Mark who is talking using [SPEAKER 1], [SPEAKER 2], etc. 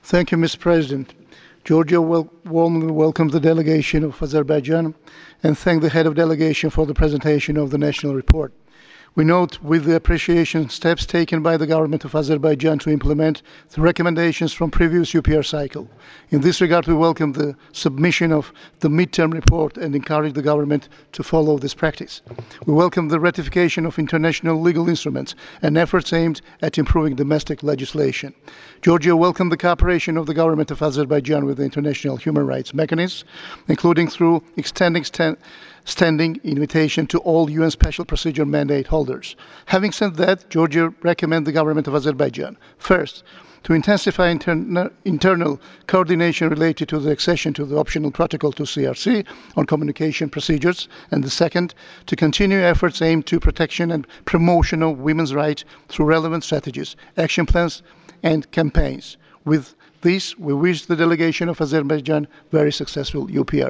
[SPEAKER 1] Thank you, Mr. President. Georgia warmly welcomes the delegation of Azerbaijan and thank the head of delegation for the presentation of the national report. We note with appreciation steps taken by the government of Azerbaijan to implement the recommendations from previous UPR cycle. In this regard, we welcome the submission of the midterm report and encourage the government to follow this practice. We welcome the ratification of international legal instruments and efforts aimed at improving domestic legislation. Georgia welcomes the cooperation of the government of Azerbaijan with the international human rights mechanisms, including through extending standing invitation to all UN Special Procedure Mandate holders. Having said that, Georgia recommends the government of Azerbaijan, first, to intensify internal coordination related to the accession to the optional protocol to CRC on communication procedures, and the second, to continue efforts aimed to protection and promotion of women's rights through relevant strategies, action plans, and campaigns. With this, we wish the delegation of Azerbaijan very successful UPR.